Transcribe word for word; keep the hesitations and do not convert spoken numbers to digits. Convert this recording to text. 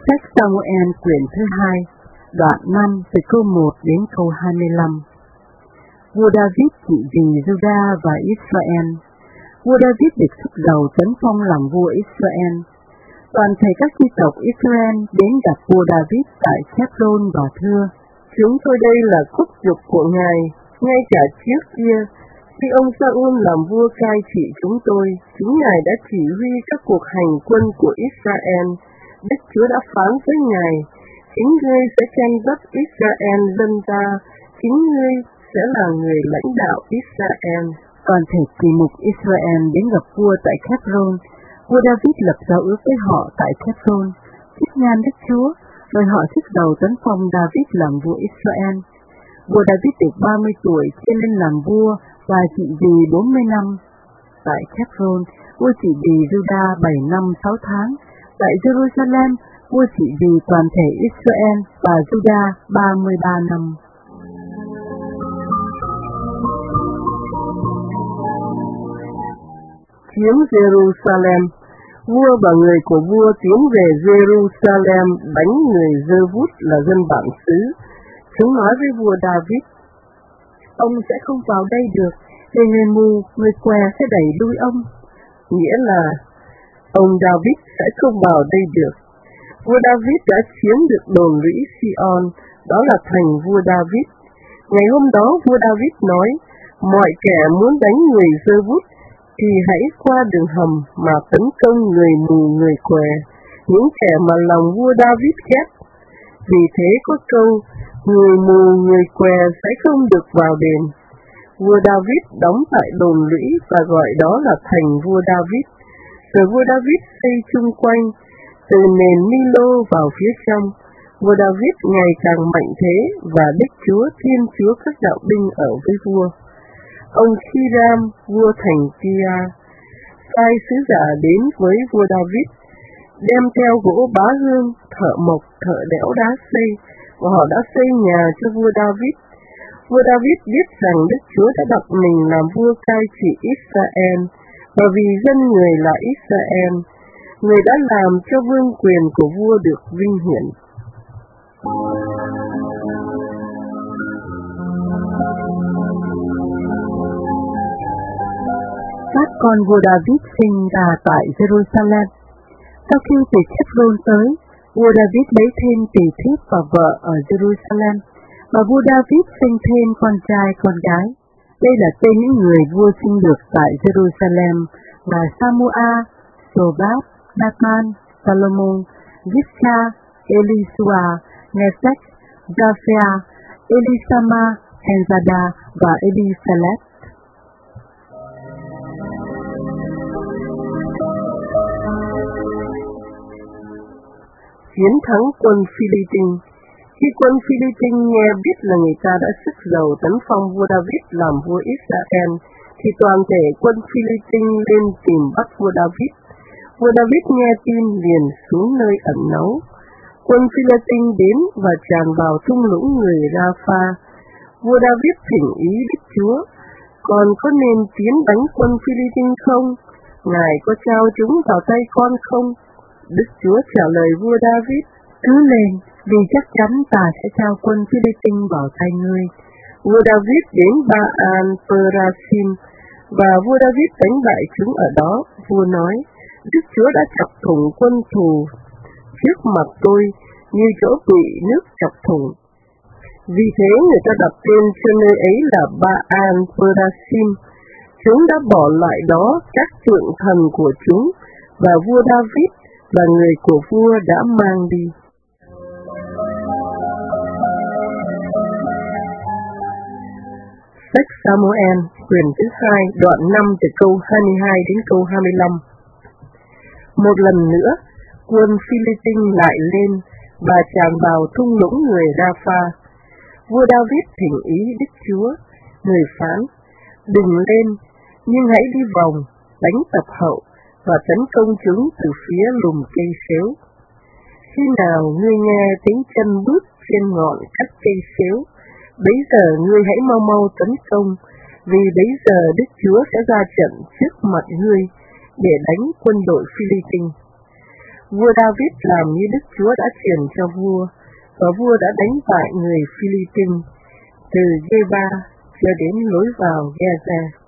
Sách Sa-mu-el quyển thứ hai, đoạn năm từ câu một đến câu hai mươi lăm. Vua David trị vì Juda và Israel. Vua David được sức giàu tấn phong làm vua Israel. Toàn thể các chi tộc Israel đến gặp vua David tại Hebron và thưa: Chúng tôi đây là khúc dục của Ngài, ngay cả trước kia, khi ông Sa-ul làm vua cai trị chúng tôi, chúng Ngài đã chỉ huy các cuộc hành quân của Israel. Đức Chúa đã phán với Ngài: chính ngươi sẽ tranh dắt Israel dân ta, chính ngươi sẽ là người lãnh đạo Israel. Toàn thể kỳ mục Israel đến gặp vua tại Hebron. Vua David lập giao ước với họ tại Hebron, thiết nhan Đức Chúa, rồi họ sức đầu tấn phong David làm vua Israel. Vua David được ba mươi tuổi khi lên làm vua và trị vì bốn mươi năm. Tại Hebron, vua trị vì Juda bảy năm sáu tháng. Tại Jerusalem, vua trị vì toàn thể Israel và Juda ba mươi ba năm. Chiếm Jerusalem. Vua và người của vua tiến về Jerusalem đánh người Giê-vút là dân bản xứ. Chúng nói với vua David: ông sẽ không vào đây được, vì người mù, người què sẽ đẩy lui ông. Nghĩa là ông David sẽ không vào đây được. Vua David đã chiếm được đồn lũy Sion, đó là thành vua David. Ngày hôm đó vua David nói: mọi kẻ muốn đánh người Giê-vút thì hãy qua đường hầm mà tấn công người mù, người què, những kẻ mà lòng vua David ghét. Vì thế có câu: người mù, người què sẽ không được vào đền. Vua David đóng tại đồn lũy và gọi đó là thành vua David. Rồi vua David xây chung quanh, từ nền Milo vào phía trong. Vua David ngày càng mạnh thế, và Đức Chúa Thiên Chúa các đạo binh ở với vua. Ông Hiram, vua thành Kia, sai sứ giả đến với vua David, đem theo gỗ bá hương, thợ mộc, thợ đẽo đá xây, và họ đã xây nhà cho vua David. Vua David biết rằng Đức Chúa đã đặt mình làm vua cai trị Israel, và vì dân người là Israel, người đã làm cho vương quyền của vua được vinh hiển. Các con vua David sinh ra tại Jerusalem. Sau khi từ Hebron tới, vua David lấy thêm tỳ thiếp và vợ ở Jerusalem, và vua David sinh thêm con trai con gái. Đây là tên những người vua sinh được tại Jerusalem là Samua, Sobab, Nathan, Salomon, Zipcha, Elisua, Nesek, Japhia, Elisama, Enzada và Elisalet. Chiến thắng quân Phi-li-tinh. Khi quân Phi-li-tinh nghe biết là người ta đã sức giàu tấn phong vua David làm vua Israel, thì toàn thể quân Phi-li-tinh lên tìm bắt vua David. Vua David nghe tin liền xuống nơi ẩn náu. Quân Phi-li-tinh đến và tràn vào thung lũng người Ra-pha. Vua David thỉnh ý Đức Chúa: con có nên tiến đánh quân Phi-li-tinh không? Ngài có trao chúng vào tay con không? Đức Chúa trả lời vua David: cứ lên, vì chắc chắn ta sẽ trao quân Phi-li-tinh vào tay ngươi. Vua David đến Ba-an Perasim, và vua David đánh bại chúng ở đó. Vua nói: Đức Chúa đã chọc thủng quân thù trước mặt tôi, như chỗ bị nước chọc thủng. Vì thế người ta đặt tên cho nơi ấy là Ba-an Perasim. Chúng đã bỏ lại đó các tượng thần của chúng, và vua David và người của vua đã mang đi. Sách Sa-mu-el quyển thứ hai, đoạn năm từ câu hai mươi hai đến câu hai mươi lăm. Một lần nữa, quân Phi-li-tinh lại lên và tràn vào thung lũng người Ra-pha. Vua David thỉnh ý Đức Chúa. Người phán: đừng lên, nhưng hãy đi vòng, đánh tập hậu và tấn công chúng từ phía lùm cây xéo. Khi nào ngươi nghe tiếng chân bước trên ngọn các cây xéo, bấy giờ ngươi hãy mau mau tấn công, vì bấy giờ Đức Chúa sẽ ra trận trước mặt ngươi để đánh quân đội Phi-li-tinh. Vua David làm như Đức Chúa đã truyền cho vua, và vua đã đánh bại người Philippines từ Geba cho đến lối vào Gaza.